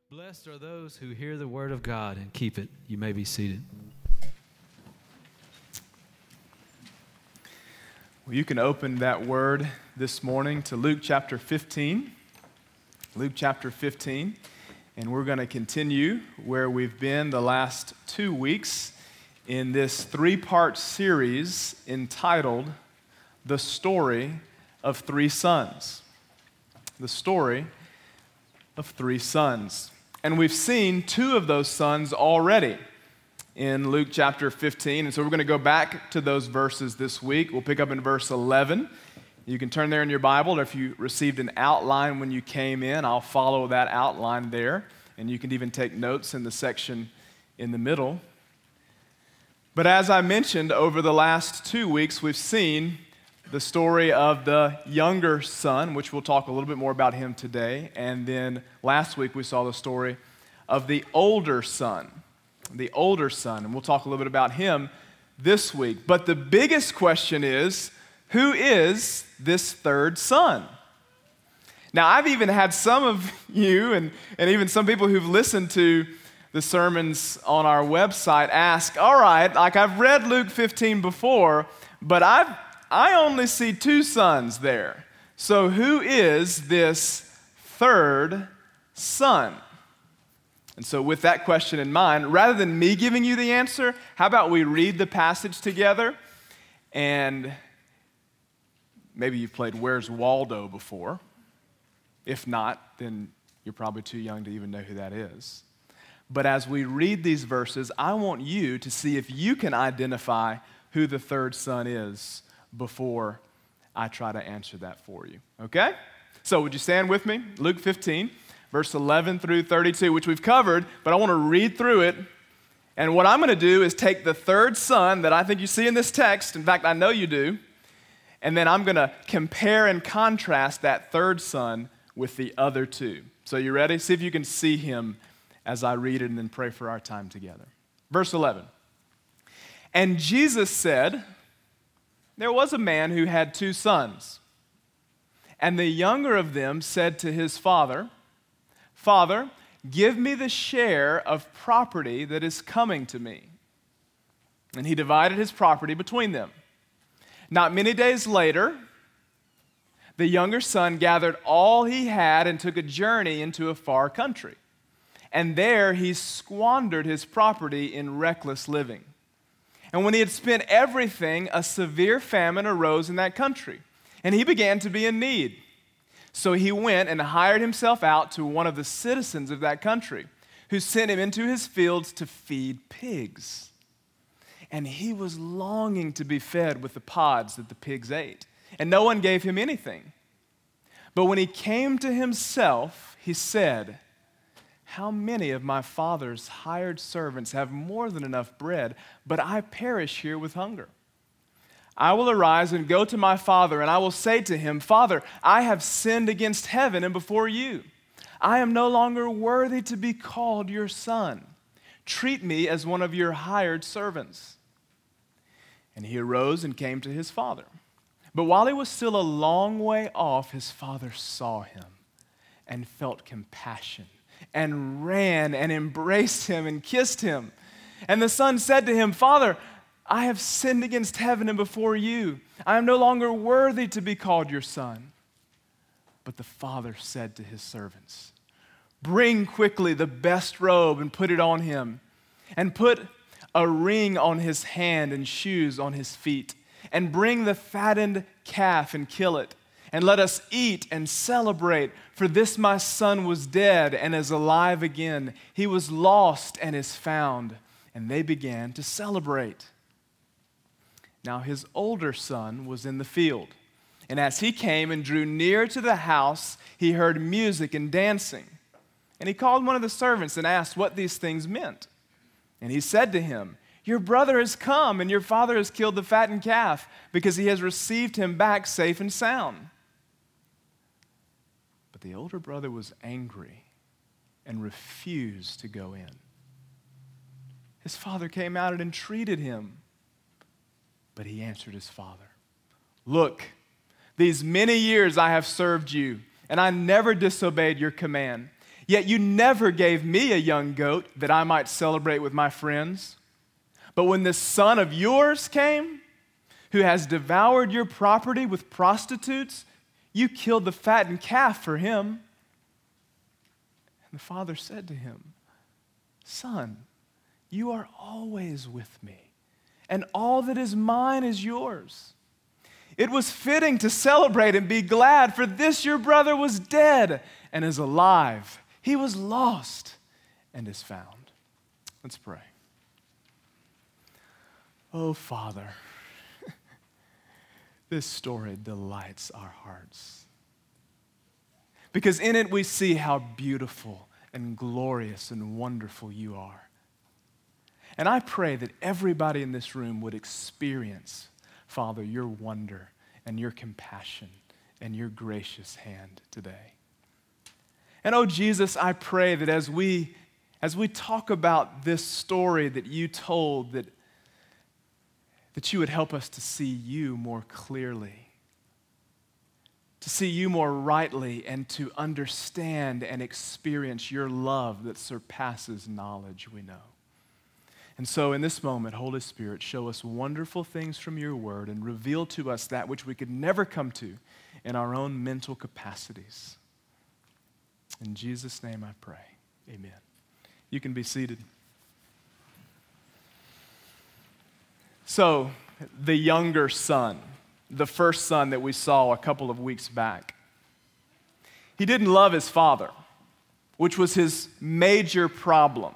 Blessed are those who hear the word of God and keep it. You may be seated. Well, you can open that word this morning to Luke chapter 15. Luke chapter 15. And we're going to continue where we've been the last 2 weeks in this 3-part series entitled The Story of Three Sons. The story of 3 sons. And we've seen 2 of those sons already in Luke chapter 15. And so we're going to go back to those verses this week. We'll pick up in verse 11. You can turn there in your Bible, or if you received an outline when you came in, I'll follow that outline there. And you can even take notes in the section in the middle. But as I mentioned, over the last 2 weeks, we've seen the story of the younger son, which we'll talk a little bit more about him today. And then last week we saw the story of the older son. The older son, and we'll talk a little bit about him this week. But the biggest question is, who is this third son? Now, I've even had some of you and even some people who've listened to the sermons on our website ask, all right, like I've read Luke 15 before, but I only see 2 sons there. So who is this third son? And so with that question in mind, rather than me giving you the answer, how about we read the passage together? And maybe you've played Where's Waldo before. If not, then you're probably too young to even know who that is. But as we read these verses, I want you to see if you can identify who the third son is before I try to answer that for you, okay? So would you stand with me? Luke 15, verse 11 through 32, which we've covered, but I want to read through it. And what I'm going to do is take the third son that I think you see in this text, in fact, I know you do, and then I'm going to compare and contrast that third son with the other 2. So you ready? See if you can see him as I read it and then pray for our time together. Verse 11. And Jesus said, there was a man who had 2 sons. And the younger of them said to his father, Father, give me the share of property that is coming to me. And he divided his property between them. Not many days later, the younger son gathered all he had and took a journey into a far country. And there he squandered his property in reckless living. And when he had spent everything, a severe famine arose in that country, and he began to be in need. So he went and hired himself out to one of the citizens of that country, who sent him into his fields to feed pigs. And he was longing to be fed with the pods that the pigs ate, and no one gave him anything. But when he came to himself, he said, how many of my father's hired servants have more than enough bread, but I perish here with hunger? I will arise and go to my father, and I will say to him, Father, I have sinned against heaven and before you. I am no longer worthy to be called your son. Treat me as one of your hired servants. And he arose and came to his father. But while he was still a long way off, his father saw him and felt compassion, and ran and embraced him and kissed him. And the son said to him, Father, I have sinned against heaven and before you. I am no longer worthy to be called your son. But the father said to his servants, bring quickly the best robe and put it on him, and put a ring on his hand and shoes on his feet, and bring the fattened calf and kill it. And let us eat and celebrate, for this my son was dead and is alive again. He was lost and is found. And they began to celebrate. Now his older son was in the field. And as he came and drew near to the house, he heard music and dancing. And he called one of the servants and asked what these things meant. And he said to him, your brother has come, and your father has killed the fattened calf, because he has received him back safe and sound. But the older brother was angry and refused to go in. His father came out and entreated him. But he answered his father, look, these many years I have served you, and I never disobeyed your command. Yet you never gave me a young goat that I might celebrate with my friends. But when this son of yours came, who has devoured your property with prostitutes, you killed the fattened calf for him." And the father said to him, "Son, you are always with me, and all that is mine is yours. It was fitting to celebrate and be glad, for this your brother was dead and is alive. He was lost and is found." Let's pray. Oh, Father, this story delights our hearts, because in it we see how beautiful and glorious and wonderful you are. And I pray that everybody in this room would experience, Father, your wonder and your compassion and your gracious hand today. And oh, Jesus, I pray that as we talk about this story that you told, that you would help us to see you more clearly, to see you more rightly, and to understand and experience your love that surpasses knowledge we know. And so in this moment, Holy Spirit, show us wonderful things from your word and reveal to us that which we could never come to in our own mental capacities. In Jesus' name I pray, amen. You can be seated. So, the younger son, the first son that we saw a couple of weeks back, he didn't love his father, which was his major problem.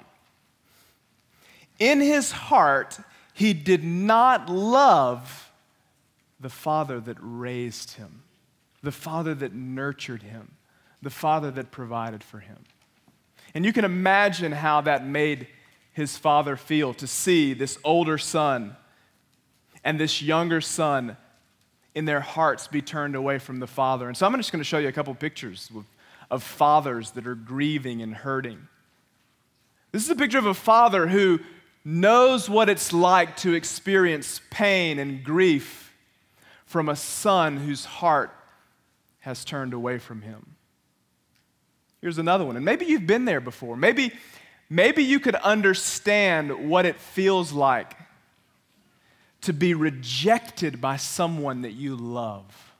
In his heart, he did not love the father that raised him, the father that nurtured him, the father that provided for him. And you can imagine how that made his father feel to see this older son and this younger son in their hearts be turned away from the father. And so I'm just going to show you a couple pictures of fathers that are grieving and hurting. This is a picture of a father who knows what it's like to experience pain and grief from a son whose heart has turned away from him. Here's another one, and maybe you've been there before. Maybe you could understand what it feels like to be rejected by someone that you love.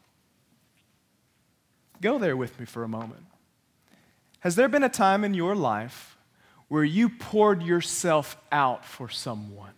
Go there with me for a moment. Has there been a time in your life where you poured yourself out for someone?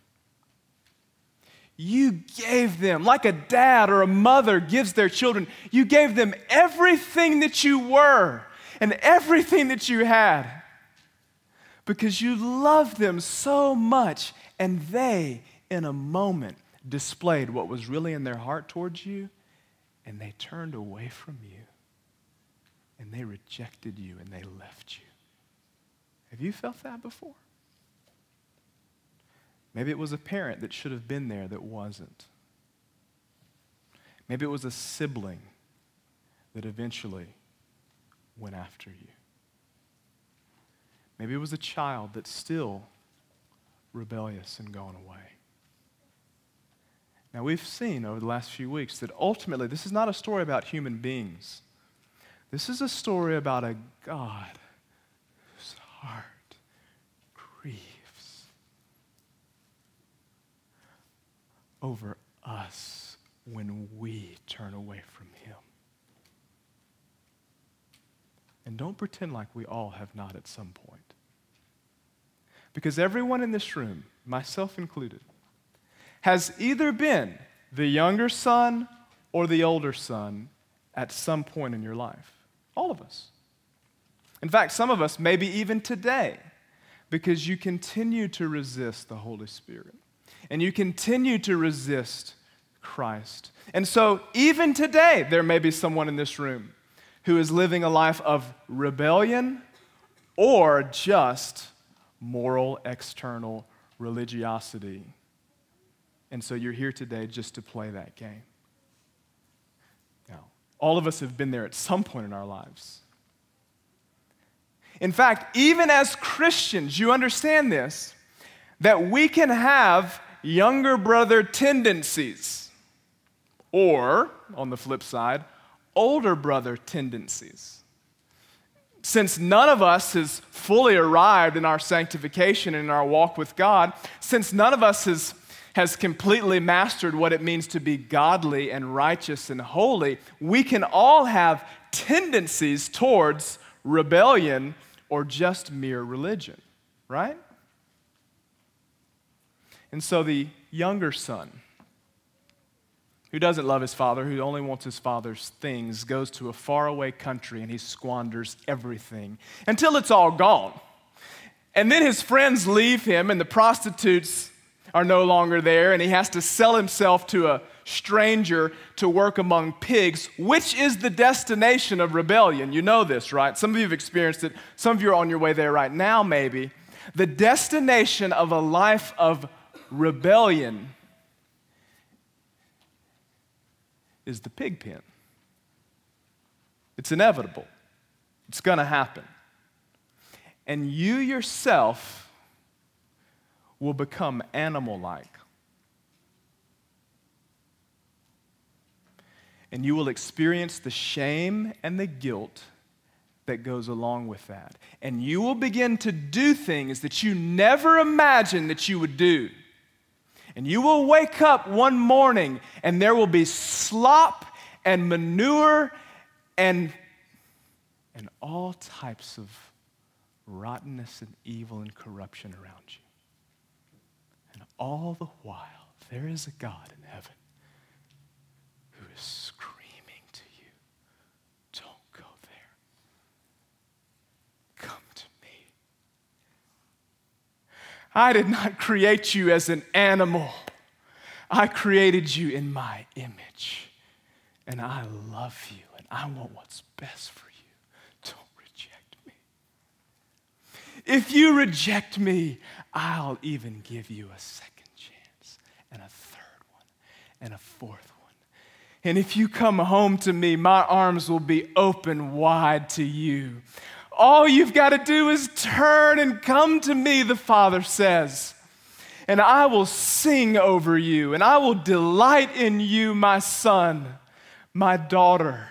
You gave them, like a dad or a mother gives their children, you gave them everything that you were and everything that you had because you loved them so much, and they, in a moment, displayed what was really in their heart towards you, and they turned away from you, and they rejected you, and they left you. Have you felt that before? Maybe it was a parent that should have been there that wasn't. Maybe it was a sibling that eventually went after you. Maybe it was a child that's still rebellious and gone away. Now, we've seen over the last few weeks that ultimately this is not a story about human beings. This is a story about a God whose heart grieves over us when we turn away from him. And don't pretend like we all have not at some point. Because everyone in this room, myself included, has either been the younger son or the older son at some point in your life. All of us. In fact, some of us maybe even today, because you continue to resist the Holy Spirit and you continue to resist Christ. And so even today, there may be someone in this room who is living a life of rebellion or just moral external religiosity. And so you're here today just to play that game. Now, all of us have been there at some point in our lives. In fact, even as Christians, you understand this, that we can have younger brother tendencies, or, on the flip side, older brother tendencies. since none of us has fully arrived in our sanctification and in our walk with God, since none of us has completely mastered what it means to be godly and righteous and holy, we can all have tendencies towards rebellion or just mere religion, right? And so the younger son, who doesn't love his father, who only wants his father's things, goes to a faraway country and he squanders everything until it's all gone. And then his friends leave him and the prostitutes are no longer there and he has to sell himself to a stranger to work among pigs, which is the destination of rebellion. You know this, right? Some of you have experienced it. Some of you are on your way there right now, maybe. The destination of a life of rebellion is the pig pen. It's inevitable. It's going to happen. And you yourself will become animal-like. And you will experience the shame and the guilt that goes along with that. And you will begin to do things that you never imagined that you would do. And you will wake up one morning and there will be slop and manure and all types of rottenness and evil and corruption around you. And all the while, there is a God in heaven who is screaming to you, don't go there. Come to me. I did not create you as an animal. I created you in my image. And I love you, and I want what's best for you. Don't reject me. If you reject me, I'll even give you a second chance, and a third one, and a fourth one. And if you come home to me, my arms will be open wide to you. All you've got to do is turn and come to me, the Father says, and I will sing over you, and I will delight in you, my son, my daughter.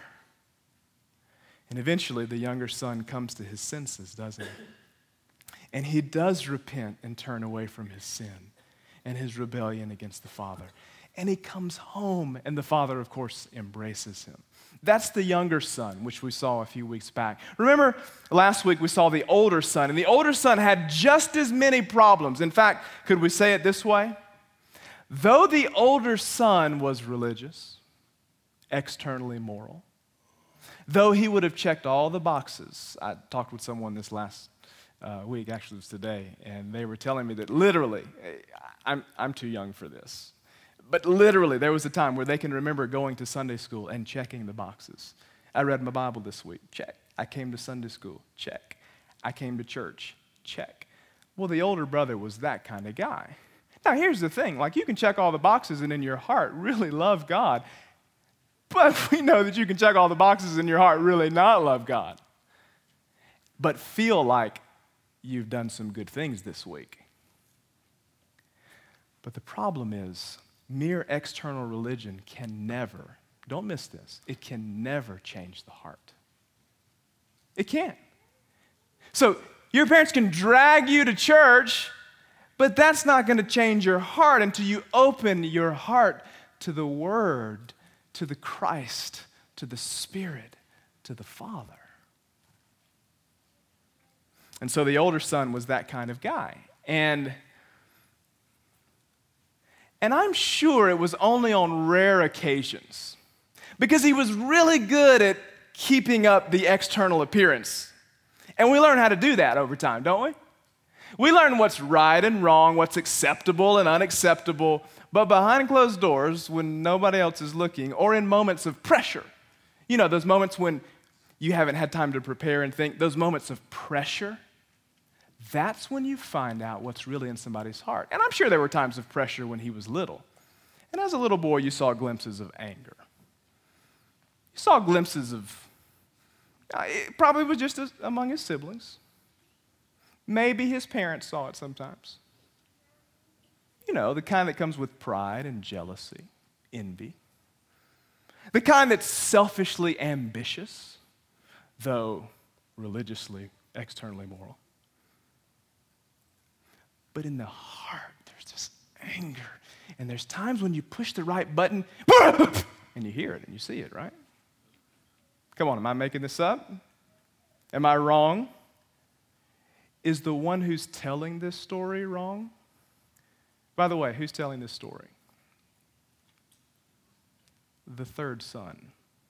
And eventually the younger son comes to his senses, doesn't he? And he does repent and turn away from his sin and his rebellion against the Father. And he comes home, and the Father, of course, embraces him. That's the younger son, which we saw a few weeks back. Remember, last week we saw the older son, and the older son had just as many problems. In fact, could we say it this way? Though the older son was religious, externally moral, though he would have checked all the boxes. I talked with someone this last week, actually it was today, and they were telling me that literally, I'm too young for this, but literally there was a time where they can remember going to Sunday school and checking the boxes. I read my Bible this week, check. I came to Sunday school, check. I came to church, check. Well, the older brother was that kind of guy. Now here's the thing, like you can check all the boxes and in your heart really love God, but we know that you can check all the boxes in your heart, really not love God, but feel like you've done some good things this week. But the problem is, mere external religion can never, don't miss this, it can never change the heart. It can't. So your parents can drag you to church, but that's not going to change your heart until you open your heart to the Word, to the Christ, to the Spirit, to the Father. And so the older son was that kind of guy. And I'm sure it was only on rare occasions, because he was really good at keeping up the external appearance. And we learn how to do that over time, don't we? We learn what's right and wrong, what's acceptable and unacceptable, but behind closed doors, when nobody else is looking, or in moments of pressure, you know, those moments when you haven't had time to prepare and think, those moments of pressure, that's when you find out what's really in somebody's heart. And I'm sure there were times of pressure when he was little. And as a little boy, you saw glimpses of anger. You saw glimpses of, it probably was just among his siblings. Maybe his parents saw it sometimes. You know, the kind that comes with pride and jealousy, envy. The kind that's selfishly ambitious, though religiously, externally moral. But in the heart, there's this anger. And there's times when you push the right button, and you hear it and you see it, right? Come on, am I making this up? Am I wrong? Is the one who's telling this story wrong? By the way, who's telling this story? The third son.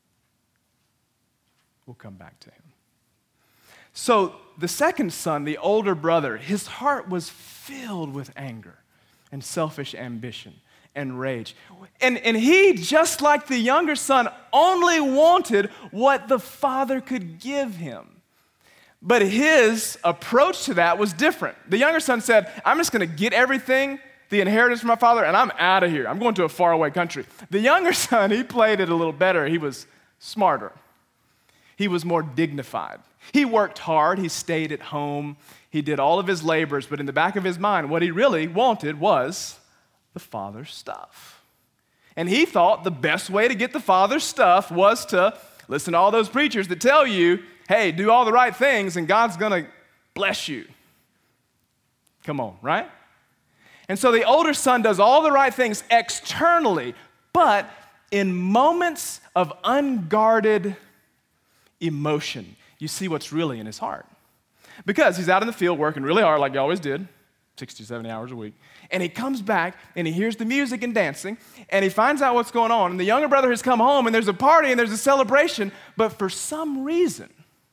We'll come back to him. So the second son, the older brother, his heart was filled with anger and selfish ambition and rage. And he, just like the younger son, only wanted what the father could give him. But his approach to that was different. The younger son said, I'm just going to get everything, the inheritance from my father, and I'm out of here. I'm going to a faraway country. The younger son, he played it a little better. He was smarter. He was more dignified. He worked hard. He stayed at home. He did all of his labors, but in the back of his mind, what he really wanted was the father's stuff. And he thought the best way to get the father's stuff was to listen to all those preachers that tell you, hey, do all the right things and God's going to bless you. Come on, right? And so the older son does all the right things externally, but in moments of unguarded emotion, you see what's really in his heart. Because he's out in the field working really hard like he always did, 60, 70 hours a week. And he comes back and he hears the music and dancing and he finds out what's going on. And the younger brother has come home and there's a party and there's a celebration. But for some reason,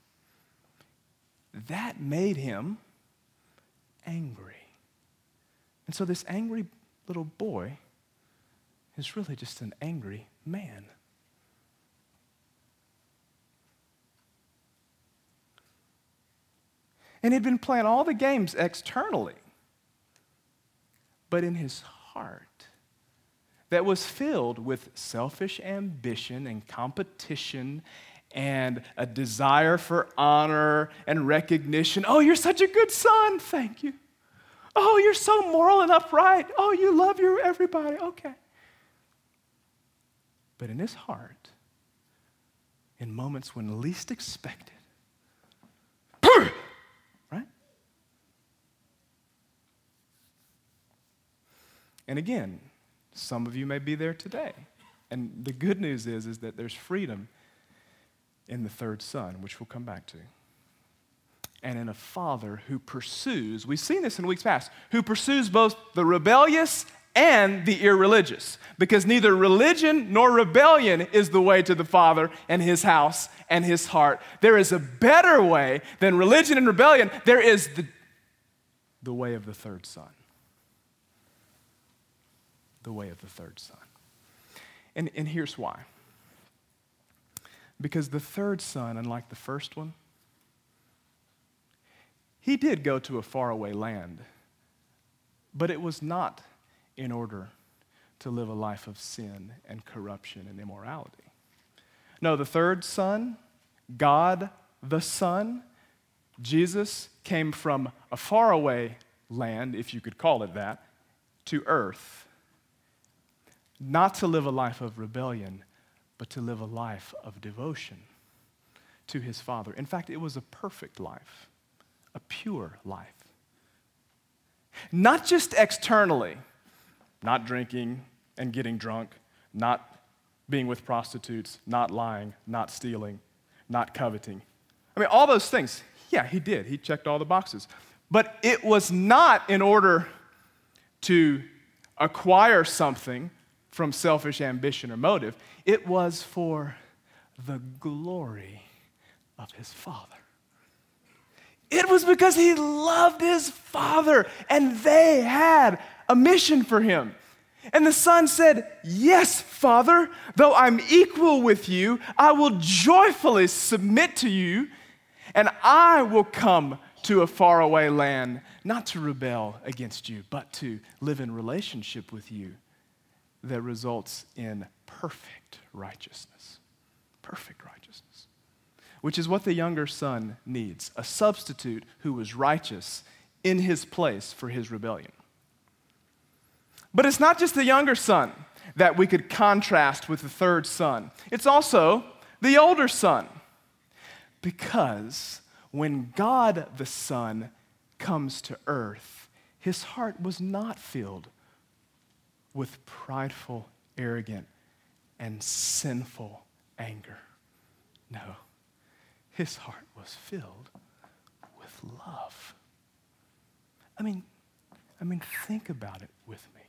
that made him angry. And so this angry little boy is really just an angry man. And he'd been playing all the games externally. But in his heart, that was filled with selfish ambition and competition and a desire for honor and recognition. Oh, you're such a good son. Thank you. Oh, you're so moral and upright. Oh, you love everybody. Okay. But in his heart, in moments when least expected, right? And again, some of you may be there today. And the good news is that there's freedom in the third son, which we'll come back to. And in a father who pursues, we've seen this in weeks past, who pursues both the rebellious and the irreligious. Because neither religion nor rebellion is the way to the Father and his house and his heart. There is a better way than religion and rebellion. There is the way of the third son. The way of the third son. And here's why. Because the third son, unlike the first one, he did go to a faraway land, but it was not in order to live a life of sin and corruption and immorality. No, the third son, God the Son, Jesus, came from a faraway land, if you could call it that, to earth, not to live a life of rebellion, but to live a life of devotion to his Father. In fact, it was a perfect life. A pure life. Not just externally, not drinking and getting drunk, not being with prostitutes, not lying, not stealing, not coveting. I mean, all those things, yeah, he did. He checked all the boxes. But it was not in order to acquire something from selfish ambition or motive. It was for the glory of his Father. It was because he loved his Father, and they had a mission for him. And the son said, yes, Father, though I'm equal with you, I will joyfully submit to you, and I will come to a faraway land, not to rebel against you, but to live in relationship with you that results in perfect righteousness. Perfect righteousness. Which is what the younger son needs, a substitute who was righteous in his place for his rebellion. But it's not just the younger son that we could contrast with the third son. It's also the older son. Because when God the Son comes to earth, his heart was not filled with prideful, arrogant, and sinful anger. No, his heart was filled with love. I mean, think about it with me.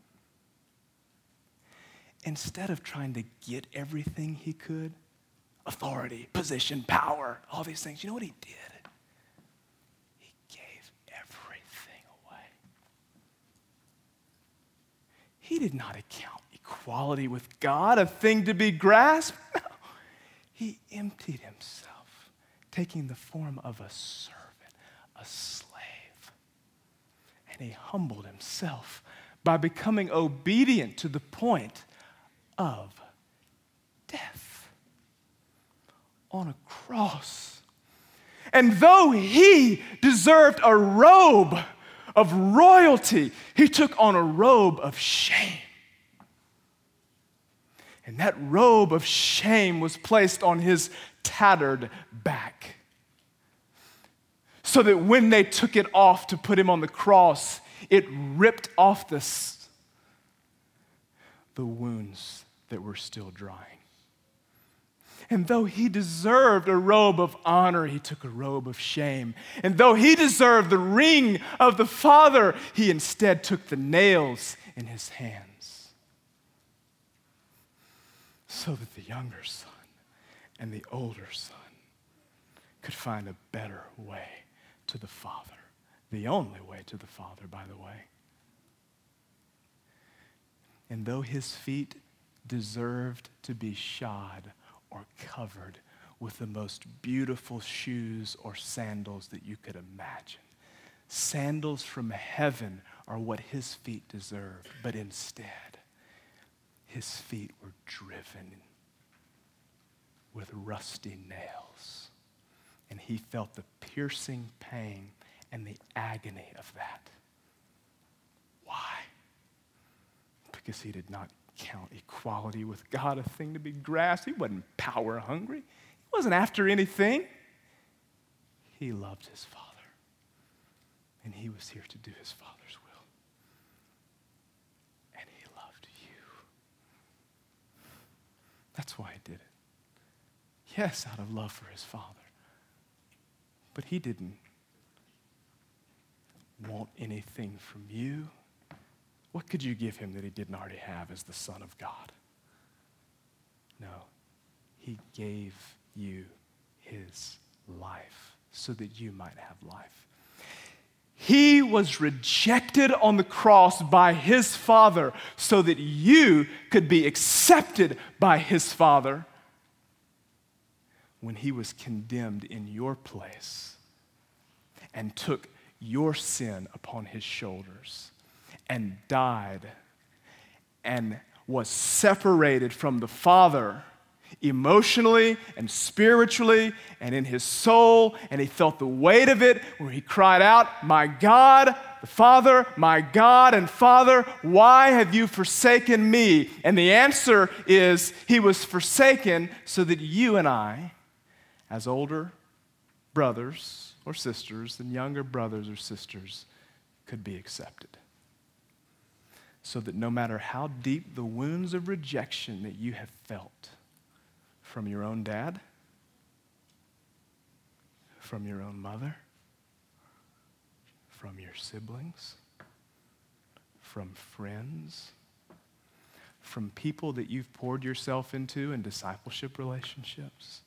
Instead of trying to get everything he could, authority, position, power, all these things, you know what he did? He gave everything away. He did not account equality with God a thing to be grasped. No. He emptied himself, taking the form of a servant, a slave. And he humbled himself by becoming obedient to the point of death on a cross. And though he deserved a robe of royalty, he took on a robe of shame. And that robe of shame was placed on his tattered back, so that when they took it off to put him on the cross, it ripped off the wounds that were still drying. And though he deserved a robe of honor, he took a robe of shame. And though he deserved the ring of the Father, he instead took the nails in his hands, so that the younger son and the older son could find a better way to the Father. The only way to the Father, by the way. And though his feet deserved to be shod or covered with the most beautiful shoes or sandals that you could imagine, sandals from heaven are what his feet deserved, but instead, his feet were driven with rusty nails, and he felt the piercing pain and the agony of that. Why? Because he did not count equality with God a thing to be grasped. He wasn't power hungry. He wasn't after anything. He loved his Father, and he was here to do his Father's will. And he loved you. That's why he did it. Yes, out of love for his Father. But he didn't want anything from you. What could you give him that he didn't already have as the Son of God? No, he gave you his life so that you might have life. He was rejected on the cross by his Father so that you could be accepted by his Father when he was condemned in your place and took your sin upon his shoulders and died and was separated from the Father emotionally and spiritually and in his soul, and he felt the weight of it where he cried out, "My God, the Father, my God and Father, why have you forsaken me?" And the answer is he was forsaken so that you and I, as older brothers or sisters and younger brothers or sisters, could be accepted. So that no matter how deep the wounds of rejection that you have felt from your own dad, from your own mother, from your siblings, from friends, from people that you've poured yourself into in discipleship relationships,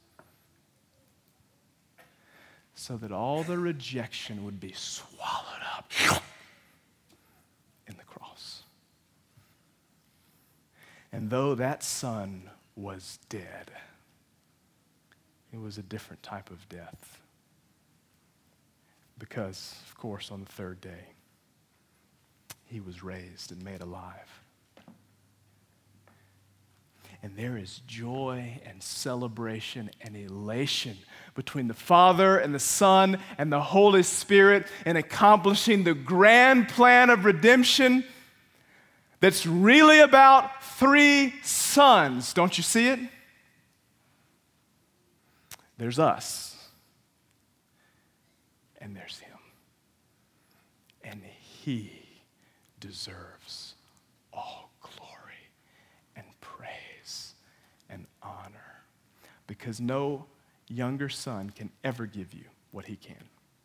so that all the rejection would be swallowed up in the cross. And though that son was dead, it was a different type of death. Because, of course, on the third day, he was raised and made alive. And there is joy and celebration and elation between the Father and the Son and the Holy Spirit in accomplishing the grand plan of redemption that's really about three sons. Don't you see it? There's us. and there's him. And he deserves all glory and praise and honor, because no younger son can ever give you what he can.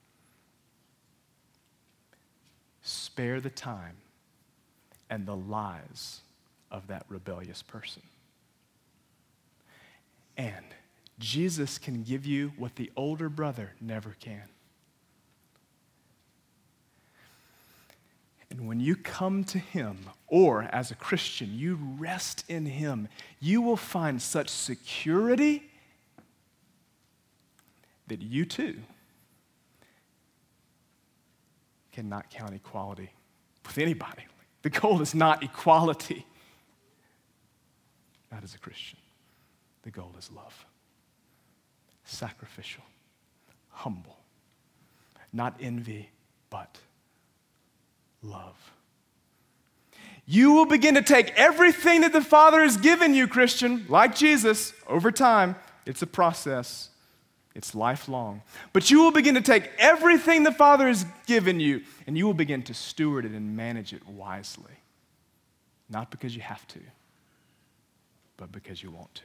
Spare the time and the lies of that rebellious person. And Jesus can give you what the older brother never can. And when you come to him, or as a Christian, you rest in him, you will find such security that you too cannot count equality with anybody. The goal is not equality. Not as a Christian. The goal is love. Sacrificial. Humble. Not envy, but love. You will begin to take everything that the Father has given you, Christian, like Jesus, over time. It's a process. It's lifelong. But you will begin to take everything the Father has given you, and you will begin to steward it and manage it wisely. Not because you have to, but because you want to.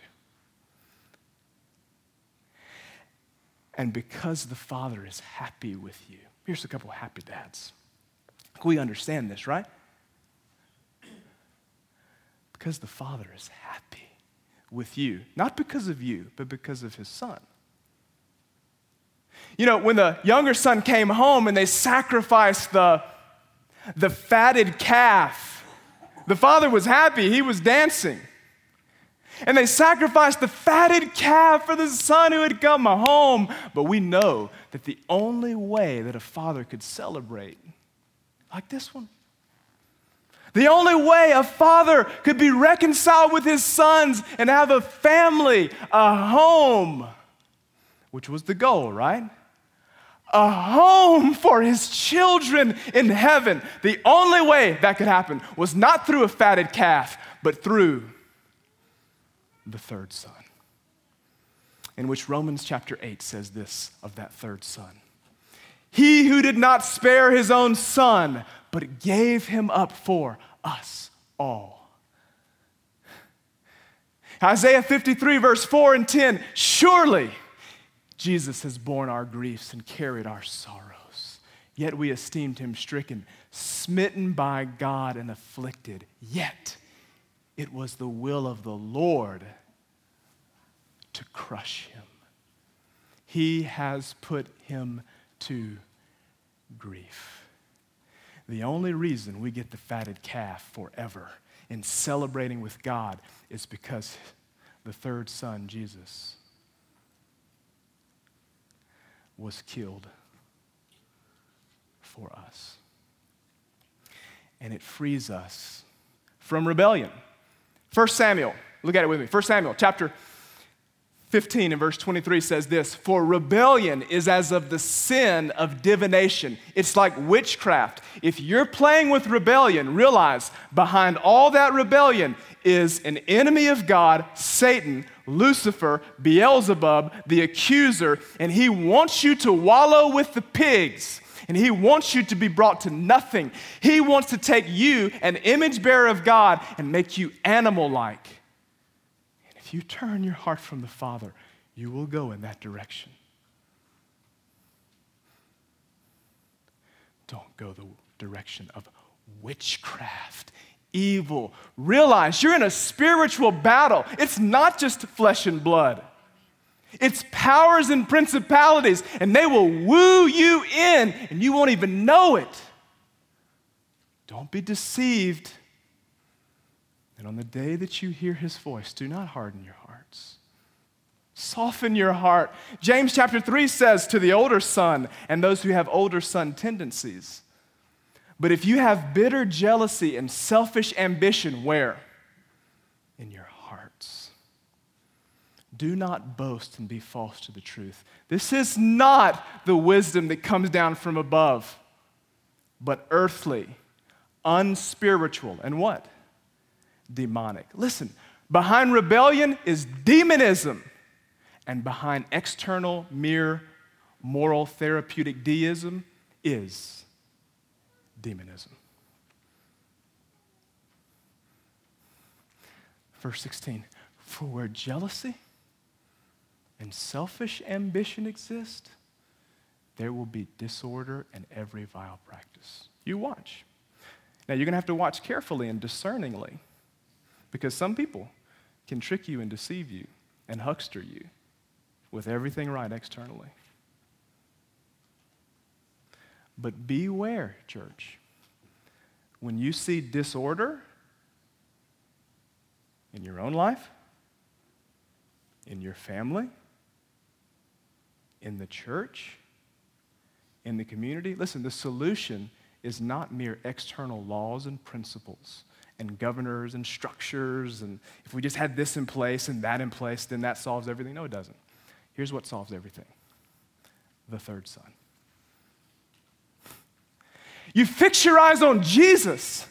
And because the Father is happy with you. Here's a couple of happy dads. We understand this, right? Because the Father is happy with you. Not because of you, but because of his Son. You know, when the younger son came home and they sacrificed the fatted calf, the father was happy. He was dancing. And they sacrificed the fatted calf for the son who had come home. But we know that the only way that a father could celebrate like this one, the only way a father could be reconciled with his sons and have a family, a home, which was the goal, right? A home for his children in heaven. The only way that could happen was not through a fatted calf, but through the third son. In which Romans chapter 8 says this of that third son. He who did not spare his own son, but gave him up for us all. Isaiah 53 verse 4 and 10, surely Jesus has borne our griefs and carried our sorrows. Yet we esteemed him stricken, smitten by God and afflicted. Yet it was the will of the Lord to crush him. He has put him to grief. The only reason we get the fatted calf forever in celebrating with God is because the third son, Jesus, was killed for us. And it frees us from rebellion. 1 Samuel, look at it with me. 1 Samuel chapter 15 and verse 23 says this, for rebellion is as of the sin of divination. It's like witchcraft. If you're playing with rebellion, realize behind all that rebellion is an enemy of God, Satan, Lucifer, Beelzebub, the accuser, and he wants you to wallow with the pigs, and he wants you to be brought to nothing. He wants to take you, an image bearer of God, and make you animal-like. And if you turn your heart from the Father, you will go in that direction. Don't go the direction of witchcraft, evil. Realize you're in a spiritual battle. It's not just flesh and blood. It's powers and principalities, and they will woo you in, and you won't even know it. Don't be deceived. And on the day that you hear his voice, do not harden your hearts. Soften your heart. James chapter 3 says to the older son and those who have older son tendencies, but if you have bitter jealousy and selfish ambition, where? In your hearts. Do not boast and be false to the truth. This is not the wisdom that comes down from above, but earthly, unspiritual, and what? Demonic. Listen, behind rebellion is demonism, and behind external mere moral therapeutic deism is demonism. Verse 16, for where jealousy and selfish ambition exist, there will be disorder and every vile practice. You watch. Now, you're going to have to watch carefully and discerningly, because some people can trick you and deceive you and huckster you with everything right externally. But beware, church. When you see disorder in your own life, in your family, in the church, in the community, listen, the solution is not mere external laws and principles and governors and structures, and if we just had this in place and that in place, then that solves everything. No, it doesn't. Here's what solves everything: the third Son. You fix your eyes on Jesus,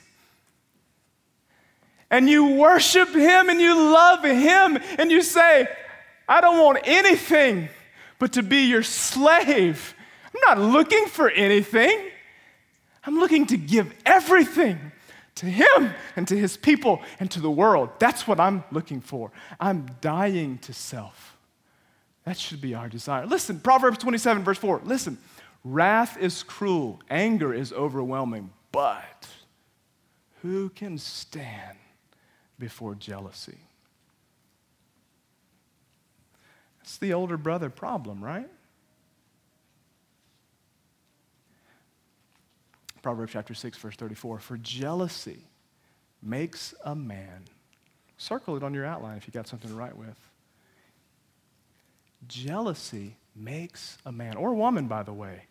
and you worship him, and you love him, and you say, I don't want anything but to be your slave. I'm not looking for anything. I'm looking to give everything to him and to his people and to the world. That's what I'm looking for. I'm dying to self. That should be our desire. Listen, Proverbs 27, verse 4. Listen, wrath is cruel, anger is overwhelming, but who can stand before jealousy? That's the older brother problem, right? Proverbs chapter 6, verse 34. For jealousy makes a man. Circle it on your outline if you got something to write with. Jealousy makes a man, or a woman, by the way,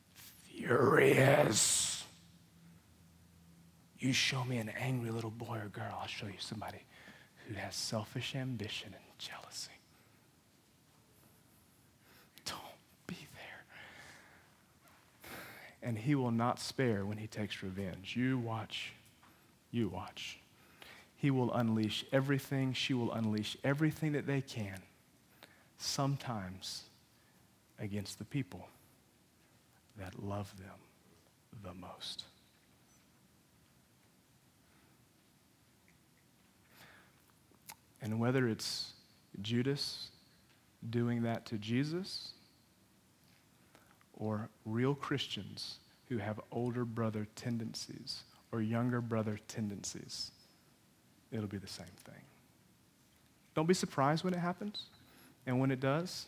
furious. You show me an angry little boy or girl, I'll show you somebody who has selfish ambition and jealousy. Don't be there. And he will not spare when he takes revenge. You watch. You watch. He will unleash everything, she will unleash everything that they can, sometimes against the people that love them the most. And whether it's Judas doing that to Jesus, or real Christians who have older brother tendencies or younger brother tendencies, it'll be the same thing. Don't be surprised when it happens. And when it does,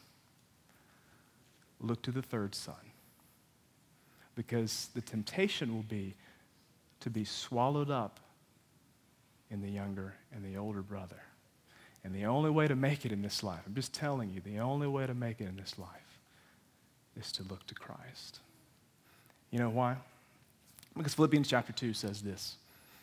look to the third Son. Because the temptation will be to be swallowed up in the younger and the older brother. And the only way to make it in this life, I'm just telling you, the only way to make it in this life is to look to Christ. You know why? Because Philippians chapter 2 says this: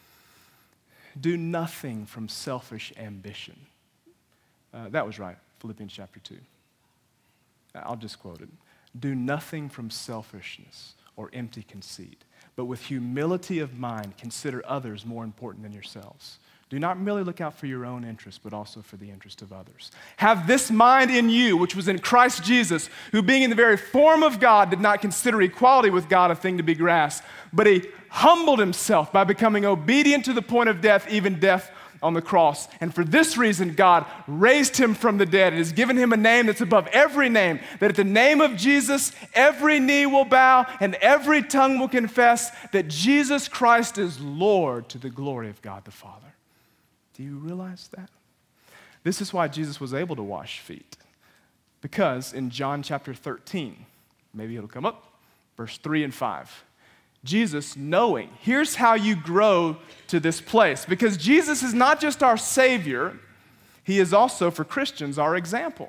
do nothing from selfish ambition. That was right, Philippians chapter 2. I'll just quote it. Do nothing from selfishness or empty conceit, but with humility of mind consider others more important than yourselves. Do not merely look out for your own interest, but also for the interest of others. Have this mind in you, which was in Christ Jesus, who being in the very form of God did not consider equality with God a thing to be grasped, but he humbled himself by becoming obedient to the point of death, even death on the cross. And for this reason, God raised him from the dead and has given him a name that's above every name, that at the name of Jesus, every knee will bow and every tongue will confess that Jesus Christ is Lord, to the glory of God the Father. Do you realize that? This is why Jesus was able to wash feet. Because in John chapter 13, maybe it'll come up, verse 3 and 5, Jesus knowing, here's how you grow to this place. Because Jesus is not just our Savior, he is also, for Christians, our example.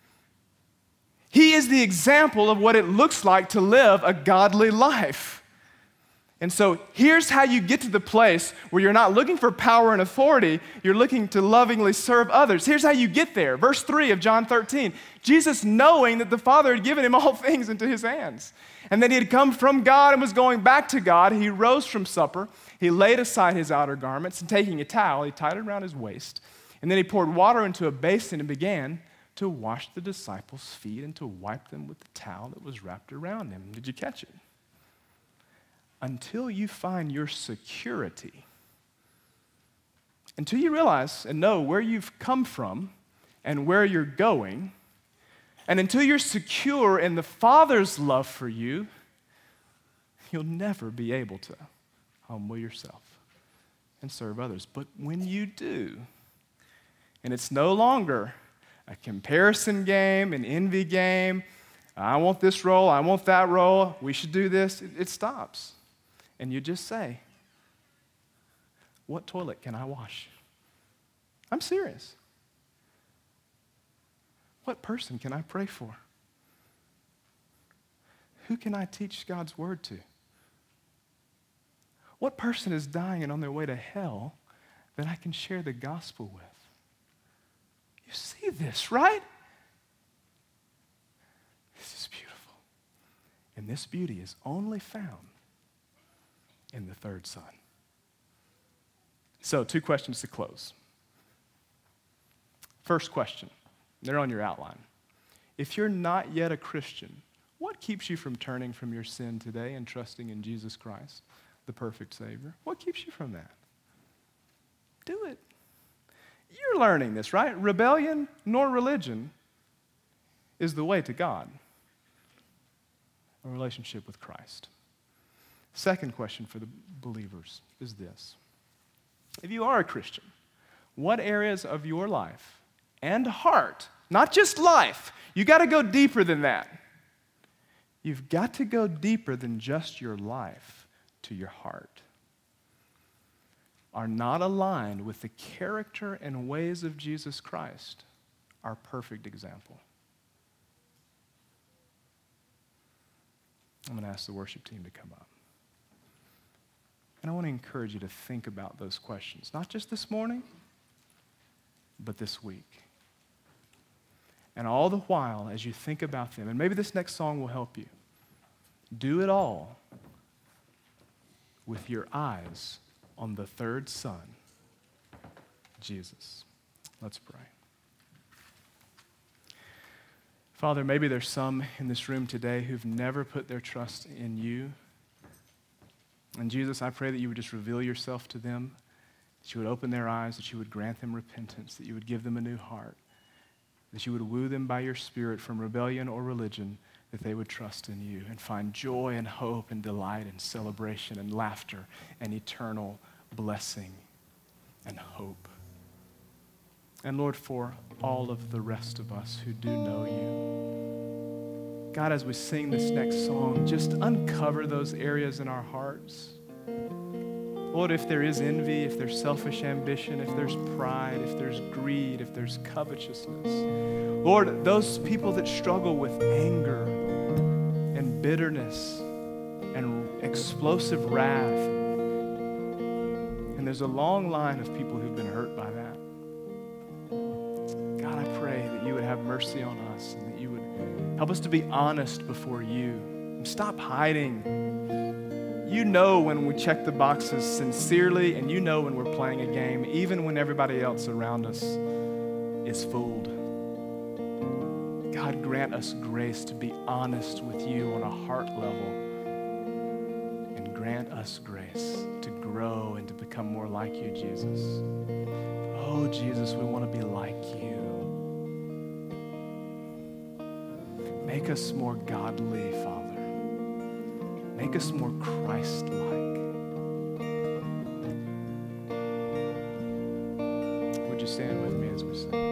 He is the example of what it looks like to live a godly life. And so here's how you get to the place where you're not looking for power and authority, you're looking to lovingly serve others. Here's how you get there. Verse 3 of John 13. Jesus, knowing that the Father had given him all things into his hands, and that he had come from God and was going back to God, he rose from supper, he laid aside his outer garments, and taking a towel, he tied it around his waist, and then he poured water into a basin and began to wash the disciples' feet and to wipe them with the towel that was wrapped around him. Did you catch it? Until you find your security, until you realize and know where you've come from and where you're going, and until you're secure in the Father's love for you, you'll never be able to humble yourself and serve others. But when you do, and it's no longer a comparison game, an envy game, I want this role, I want that role, we should do this, it stops. And you just say, what toilet can I wash? I'm serious. What person can I pray for? Who can I teach God's word to? What person is dying and on their way to hell that I can share the gospel with? You see this, right? This is beautiful. And this beauty is only found in the third Son. So, 2 questions to close. First question, they're on your outline. If you're not yet a Christian, what keeps you from turning from your sin today and trusting in Jesus Christ, the perfect Savior? What keeps you from that? Do it. You're learning this, right? Rebellion nor religion is the way to God, a relationship with Christ. Second question for the believers is this. If you are a Christian, what areas of your life and heart, not just life, you got to go deeper than that. You've got to go deeper than just your life to your heart, are not aligned with the character and ways of Jesus Christ, our perfect example. I'm going to ask the worship team to come up. And I want to encourage you to think about those questions, not just this morning, but this week. And all the while, as you think about them, and maybe this next song will help you, do it all with your eyes on the third Son, Jesus. Let's pray. Father, maybe there's some in this room today who've never put their trust in you. And Jesus, I pray that you would just reveal yourself to them, that you would open their eyes, that you would grant them repentance, that you would give them a new heart, that you would woo them by your Spirit from rebellion or religion, that they would trust in you and find joy and hope and delight and celebration and laughter and eternal blessing and hope. And Lord, for all of the rest of us who do know you, God, as we sing this next song, just uncover those areas in our hearts. Lord, if there is envy, if there's selfish ambition, if there's pride, if there's greed, if there's covetousness, Lord, those people that struggle with anger and bitterness and explosive wrath, and there's a long line of people who've been hurt by that. God, I pray that you would have mercy on us and that you would help us to be honest before you and stop hiding. You know when we check the boxes sincerely, and you know when we're playing a game, even when everybody else around us is fooled. God, grant us grace to be honest with you on a heart level, and grant us grace to grow and to become more like you, Jesus. Oh, Jesus, we want to be like you. Make us more godly, Father. Make us more Christ-like. Would you stand with me as we sing?